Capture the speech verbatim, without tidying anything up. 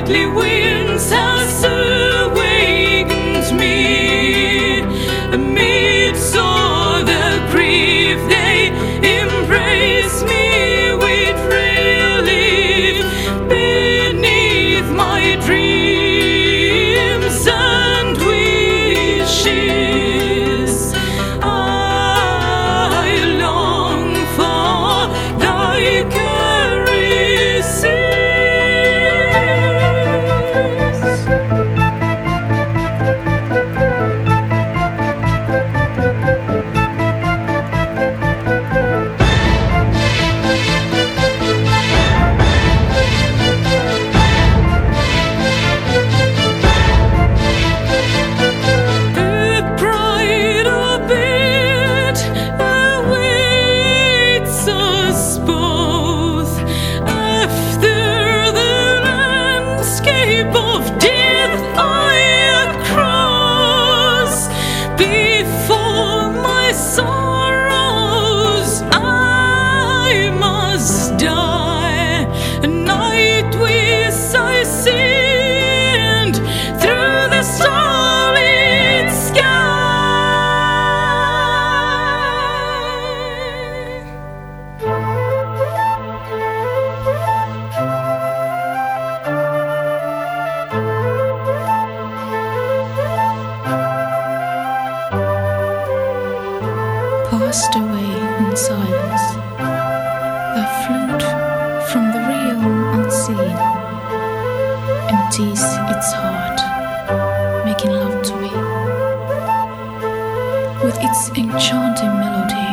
nightly winds has awakened me. Amidst all the grief they embrace me with relief beneath my dreams and wishes. I long for thy caresses. Of death I cross before my sorrows. I must die. Nightwish I send through the starlit sky. Passed away in silence, the flute from the realm unseen empties its heart, making love to me with its enchanting melody.